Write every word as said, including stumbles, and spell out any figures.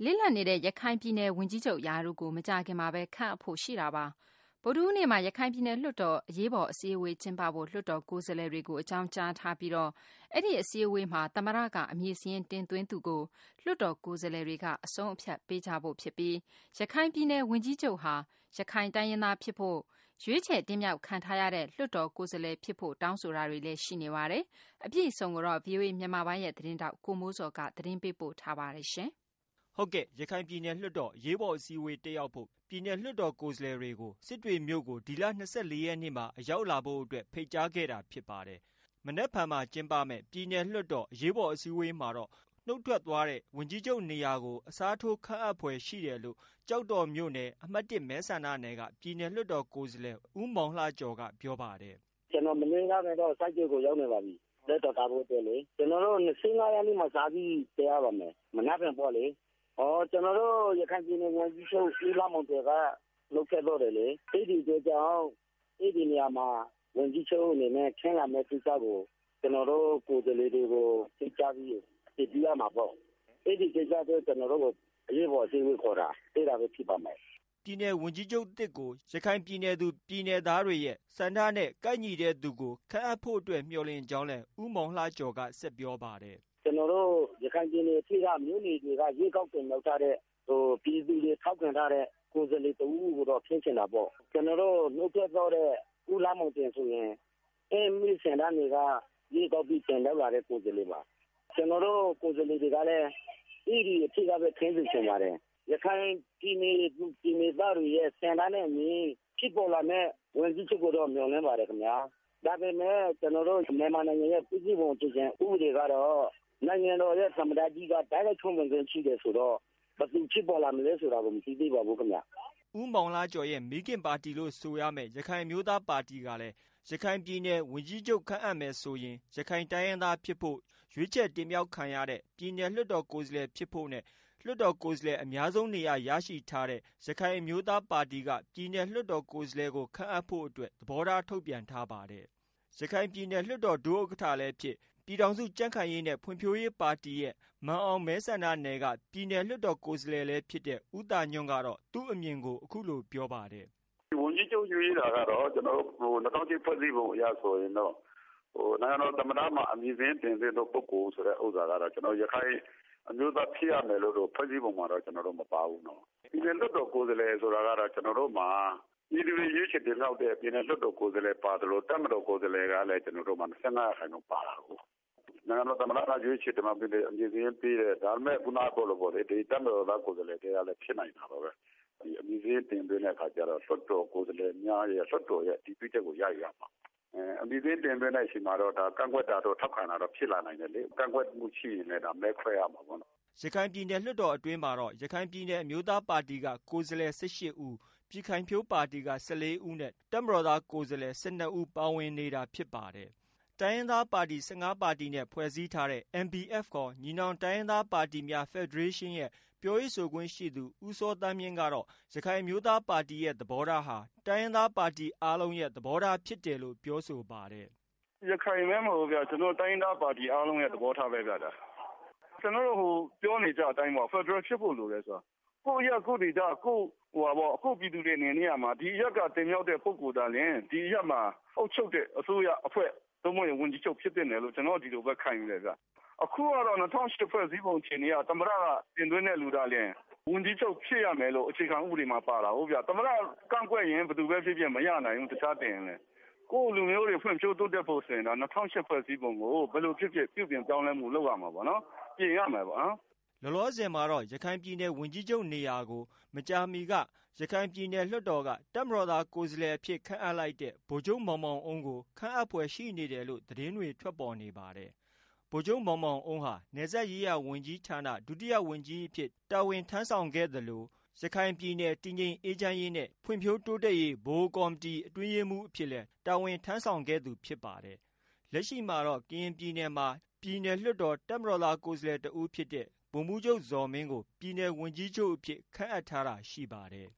လစ်လပ်နေတဲ့ရခိုင်ပြည်နယ်ဝန်ကြီးချုပ်ရာထူးကိုမကြာခင်မှာပဲခန့်အပ်ဖို့ရှိတာပါဗုဒ္ဓဟူးနေ့မှာရခိုင်ပြည်နယ်လွှတ်တော်အရေးပေါ်အစည်းအဝေးကျင်းပဖို့လွှတ်တော်ကိုယ်စားလှယ်တွေကိုအကြောင်းကြားထားပြီးတော့အဲ့ဒီအစည်းအဝေးမှာသမ္မတကအမည်စရင်းတင်သွင်းသူကိုလွှတ်တော်ကိုယ်စားလှယ်တွေကအဆုံးအဖြတ်ပေးကြဖို့ဖြစ်ပြီးရခိုင်ပြည်နယ်ဝန်ကြီးချုပ်ဟာရခိုင်တိုင်းရင်းသားဖြစ်ဖို့ရွေးချယ်တင်မြှောက်ခံထားရတဲ့လွှတ်တော်ကိုယ်စားလှယ်ဖြစ်ဖို့တောင်းဆိုတာတွေလည်းရှိနေပါတယ်အပြည့်အစုံကိုတော့ ဗွီအိုအေ မြန်မာပိုင်းရဲ့သတင်းတောက်ကိုမိုးစော်ကသတင်းပေးပို့ထားပါတယ်ရှင်ဟုတ်ကဲ့ရခိုင်ပြည်နယ်လွှတ်တော်ရေးပေါ်အစည်းအဝေးတက်ရောက်ဖို့ပြည်နယ်လွှတ်တော်ကိုယ်စားလှယ်တွေကိုစစ်တွေမြို့ကိုဒီလ၂၄ရက်နေ့မှာအရောက်လာဖို့အတွက်ဖိတ်ကြားခဲ့တာဖြစ်ပါတယ်။မနက်ဖြန်မှာကျင်းပမဲ့ပြည်နယ်လွှတ်တော်ရေးပေါ်အစည်းအဝေးမှာတော့နှုတ်ထွက်သွားတဲ့ဝန်ကြီးချုပ်နေရာကိုအစားထိုးခန့်အပ်ဖွယ်ရှိတယ်လို့ကြောက်တော်မြို့နယ်အမှတ်၁မဲဆန္ဒနယ်ကပြည်နယ်လွှတ်တော်ကိုယ်စားလှယ်ဦးမောင်လှကျော်ကပြောပါတယ်။ကျွန်တော်မင်းကားကတော့စိုက်ကြိုကိုရောက်နေပါပြီ။လက်တော်ကားဖို့တယ်လေကျွန်တော်တို့၂၅ရက်နေ့မှာစာပြီးတရားပါမယ်။မနက်ဖြန်ပေါ့လေအော်ကျွန်တော်တို့ရခိုင်ပြည်နယ်ဝန်ကြီးချုပ်ဦးလာမောင်တွေကလုပ်ခဲ့တော့တယ်လေအဲ့ဒီကြောင့်အဲ့ဒီနေရာမှာဝန်ကြီးချုပ်အနေနဲ့ခင်းလာမဲ့ကိစ္စကိုကျွန်တော်တို့ကိုယ်စားလှယ်တွေကိုသိကြပြီးသိပြရမှာပေါ့အဲ့ဒီကိစ္စတွေကျွန်တော်တို့အရေးပေါ်အစည်းအဝေးခေါ်တာအဲ့ဒါပဲဖြစ်ပါမယ်ပြည်နယ်ဝန်ကြီးချုပ်တစ်ကိုရခိုင်ပြည်နယ်သူပြည်နယ်သားတွေရဲ့စန္ဒနဲ့ကိုက်ညီတဲ့သူကိုခန့်အပ်ဖို့အတွက်မျှော်လင့်ကြောင်းလဲဦးမောင်လှကျော်ကဆက်ပြောပါတယ်ကျွန်တော်တို့ရခိုင်ပြည်နယ်ပြည်ကမြို့နယ်တွေကရေကောက်တင်လောက်ထားတဲ့ဟိုပြည်သူတွေထောက်ခံထားတဲ့ကိုယ်စားလှယ်တဦးကိုတော့ဖြစ်ချင်တာပေါ့ကျွန်တော်တို့နှုတ်ထွက်တော့တဲ့ဦးလာမောင်တင်ဆိုရင်အင်းမီစင်တာတွေကရေကောက်ပြီးတင်လောက်လာတဲ့ကိုယ်စားလှယ်ပါကျွန်တော်တို့ကိုယ်စားလှယ်တွေကလည်းဤဒီအဖြစ်ကပဲခင်းစီချင်ပါတယ်ရခိုင်ပြည်နယ်ပြည်နယ်သားတွေရဲ့စင်တာနဲ့မြေဖြစ်ပေါ်လာမဲ့ဝန်ကြီးချုပ်ကတော့မျှော်လင့်ပါတယ်ခင်ဗျာဒါပေမဲ့ကျွန်တော်တို့မြန်မာနိုင်ငံရဲ့ပြည်သူ့ဘုံအခြေခံဥပဒေကတော့နိုင်ငံတော်ရဲ့သမ္မတကြီးကတိုက်ရိုက်ထုံးဝင်ခွင့်ရှိတယ်ဆိုတော့ဘယ်သူဖြစ်ပေါ်လာမလဲဆိုတာကိုမသိသေးပါဘူးခင်ဗျဦးမောင်လှကျော်ရဲ့မိခင်ပါတီလို့ဆိုရမယ်ရခိုင်မျိုးသားပါတီကလည်းရခိုင်ပြည်နယ်ဝန်ကြီးချုပ်ခန့်အပ်မယ်ဆိုရင်ရခိုင်တိုင်းရင်းသားဖြစ်ဖို့ရွေးချယ်တင်မြှောက်ခံရတဲ့ပြည်နယ်လွှတ်တော်ကိုယ်စားလှယ်ဖြစ်ဖို့နဲ့လွှတ်တော်ကိုယ်စားလှယ်အများဆုံးနေရာရရှိထားတဲ့ရခိုင်မျိုးသားပါတီကပြည်နယ်လွှတ်တော်ကိုယ်စားလှယ်ကိုခန့်အပ်ဖို့အတွက်သဘောထားထုတ်ပြန်ထားပါတယ်ရခိုင်ပြည်နယ်လွှတ်တော်ဒုဥက္ကဋ္ဌလည်းဖြစ်ပြည်ထောင်စုကြံ့ခိုင်ရေးနဲ့ဖွံ့ဖြိုးရေးပါတီရဲ့မန်အောင်မဲဆန္ဒနယ်ကပြည်နယ်လွှတ်တော်ကိုယ်စားလှယ်လည်းဖြစ်တဲ့ဦးတာညွန့်ကတော့သူ့အမြင်ကိုအခုလိုပြောပါတယ်ဝန်ကြီးချုပ်ရွေးတာကတော့ကျွန်တော်ဟို၂၀၀၈ဖွဲ့စည်းပုံအရဆိုရင်တော့ဟိုနိုင်ငံတော်သမ္မတမှာအမည်စင်းတင်သွင်းတဲ့ပုဂ္ဂိုလ်ဆိုတဲ့ဥစ္စာကတော့ကျွန်တော်ရခိုင်အမျိုးသားဖြစ်ရမယ်လို့ဖွဲ့စည်းပုံမှာတော့ကျွန်တော်တို့မပါဘူးနော်ပြည်နယ်လွှတ်တော်ကိုယ်စားလှယ်ဆိုတာကတော့ကျွန်တော်တို့မှာဒီလိုရွေးချယ်တင်တော့တဲ့ပြည်နယ်လွှတ်တော်ကိုယ်စားလှယ်ပါတယ်လို့တပ်မတော်ကိုယ်စားလှယ်ကလည်းကျွန်တော်တို့မှာ၂၅ရာခိုင်နှုန်းပါတာကိုနိုင်ငံတော်သမ္မတကရွေးချယ်တင်မှပြည်အမည်စင်းပေးတယ်ဒါပေမဲ့ခုနကလိုပေါ့လေဒီတပ်မတော်သားကိုယ်စားလှယ်တွေကလည်းဖြစ်နိုင်တာပါပဲဒီအမည်စင်းတင်သွင်းတဲ့အခါကျတော့လွှတ်တော်ကိုယ်စားလှယ်များရဲ့လွှတ်တော်ရဲ့ဒီပြည့်ချက်ကိုရရမှာအဲအမည်စင်းတင်သွင်းတဲ့အချိန်မှာတော့ဒါကန့်ကွက်တာတော့ထောက်ခံတာတော့ဖြစ်လာနိုင်တယ်လေကန့်ကွက်မှုရှိရင်လည်းဒါမဲခွဲရမှာပေါ့နော်ရခိုင်ပြည်နယ်လွှတ်တော်အတွင်းမှာတော့ရခိုင်ပြည်နယ်အမျိုးသားပါတီကကိုယ်စားလှယ်၁၈ဦးပြည်ခိုင်ဖြိုးပါတီက၁၄ဦးနဲ့တပ်မတော်သားကိုယ်စားလှယ်၁၂ဦးပါဝင်နေတာဖြစ်ပါတယ်တိုင်းရင်းသားပါတီ၁၅ပါတီနဲ့ဖွဲ့စည်းထားတဲ့ M B F ခေါ်ညီနောင်တိုင်းရင်းသားပါတီများဖက်ဒရေးရှင်းရဲ့ပြောရေးဆိုခွင့်ရှိသူဦးစောသန်းမြင့်ကတော့ရခိုင်မျိုးသားပါတီရဲ့သဘောထားဟာတိုင်းရင်းသားပါတီအားလုံးရဲ့သဘောထားဖြစ်တယ်လို့ပြောဆိုပါတယ်ရခိုင်မဲမဟုတ်ဗျာကျွန်တော်တိုင်းရင်းသားပါတီအားလုံးရဲ့သဘောထားပဲဗျာဒါကျွန်တော်တို့ဟိုပြောနေကြအတိုင်းပေါ့ဖက်ဒရယ်ဖြစ်ဖို့လိုတယ်ဆိုတာကိုယ့်ရက်ကိုယ့်ဒီကြကိုယ့်ဟိုပါပေါ့အခုပြည်သူတွေနေနေရမှာဒီရက်ကတင်မြောက်တဲ့ပုံကိုယ်တာလင်းဒီရက်မှာအုပ်ချုပ်တဲ့အစိုးရအဖွဲ့သုံးမရင်ဝန်ကြီးချုပ်ဖြစ်တဲ့နယ်လို့ကျွန်တော်ဒီလိုပဲခံယူတယ်ဗျအခုကတော့၂၀၀၈ဖွဲ့စည်းပုံအခြေအနေကသမ္မတကတင်သွင်းတဲ့လူသားလင်းဝန်ကြီးချုပ်ဖြစ်ရမယ်လို့အခြေခံဥပဒေမှာပါတာဟုတ်ဗျသမ္မတကန့်ကွက်ရင်ဘယ်သူပဲဖြစ်ဖြစ်မရနိုင်ဘူးတခြားတင်ရင်လေကိုယ်လူမျိုးတွေဖွံ့ဖြိုးတိုးတက်ဖို့ဆိုရင်တော့၂၀၀၈ဖွဲ့စည်းပုံကိုဘယ်လိုဖြစ်ဖြစ်ပြုပြင်ပြောင်းလဲမှုလုပ်ရမှာပေါ့နော်ပြင်ရမယ်ပေါ့နော်လောလောဆယ်မှာတော့ရခိုင်ပြည်နယ်ဝန်ကြီးချုပ်နေရာကိုမကြာမီကရခိုင်ပြည်နယ်လွှတ်တော်ကတပ်မတော်သားကိုယ်စားလှယ်အဖြစ်ခန့်အပ်လိုက်တဲ့ဗိုလ်ချုပ်မောင်မောင်အုံးကိုခန့်အပ်ဖွယ်ရှိနေတယ်လို့သတင်းတွေထွက်ပေါ်နေပါတယ်ဗိုလ်ချုပ်မောင်မောင်အုံးဟာနယ်စပ်ရေးရာဝန်ကြီးဌာနဒုတိယဝန်ကြီးအဖြစ်တာဝန်ထမ်းဆောင်ခဲ့သလိုရခိုင်ပြည်နယ်တည်ငြိမ်အေးချမ်းရေးနဲ့ဖွံ့ဖြိုးတိုးတက်ရေးဗဟိုကော်မတီအတွင်းရေးမှူးအဖြစ်လည်းတာဝန်ထမ်းဆောင်ခဲ့သူဖြစ်ပါတယ်လက်ရှိမှာတော့ကရင်ပြည်နယ်မှာပြည်နယ်လွှတ်တော်တပ်မတော်သားကိုယ်စားလှယ်တဦးဖြစ်တဲ့ဗိုလ်မှူးချုပ်ဇော်မင်းကိုပြည်နယ်ဝန်ကြီးချုပ်အဖြစ်ခန့်အပ်ထားတာရှိပါတယ်